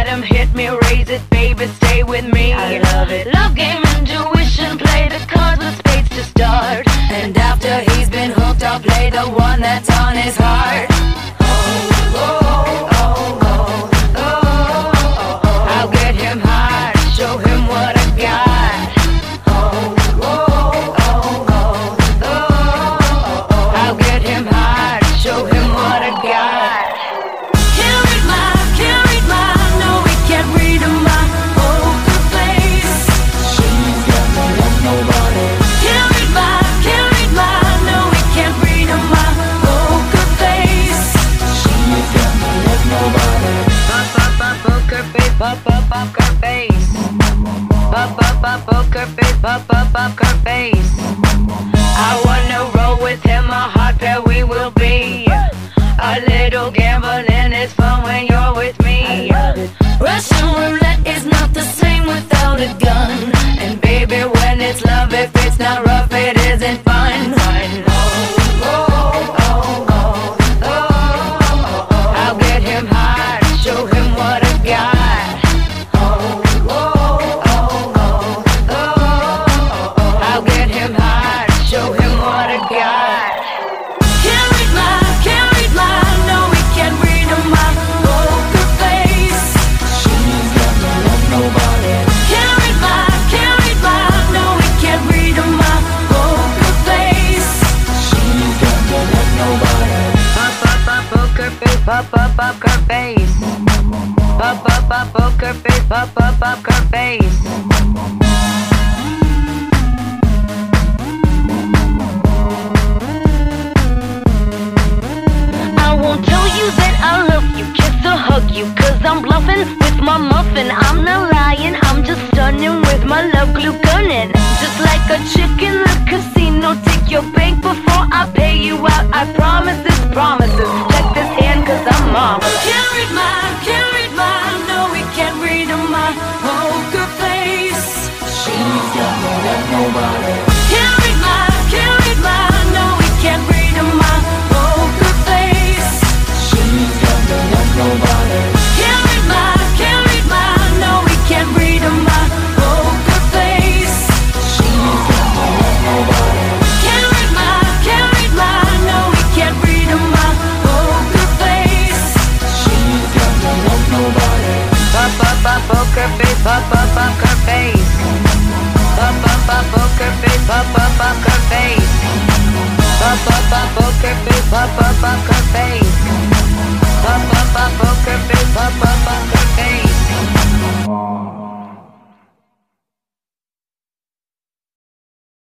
let him hit me, raise it, baby, stay with me. I love it. Love game, intuition, play the cards with spades to start. And after he's been hooked, I'll play the one that's on his heart. I'll get him hard, show him what I got. I'll get him hard, show him what I got. Can't read my, no, we can't read my poker face. She's got me like nobody. Can't read my, no, we can't read my poker face. She's got me like nobody. Poker face, poker face. Poker face, poker face. I wanna roll with him, a hot pair we will be. A little gambling is fun when you're with me. Russian roulette is not the same without a gun. And baby, when it's love, if it's not rough, it isn't fun. I'll get him hard, show him what I got. I'll get him hard, show him what I got. Can't read my, no, we can't read my poker face. She's got me like nobody. Can't read my, no, we can't read my poker face. She's got me like nobody. Poker face, poker face. Poker face, poker face. I won't tell you that I love you, kiss or hug you, cause I'm bluffing with my muffin. I'm not lying, I'm just stunning with my love glue gunning. Just like a chick in the casino, take your bank before I pay you out. I promise this promises. Check this hand cause I'm marvelous. Can't read my, no, we can't read my poker face. She's got me like nobody. Can't read my, no, we can't read my poker face. She's got me like nobody. Can't read my, no, we can't read my poker face. She's got me like nobody. Can't read my, no, we can't read my poker face. She's got me like nobody. Poker face, poker face. Poker face, poker face. Poker face, poker face.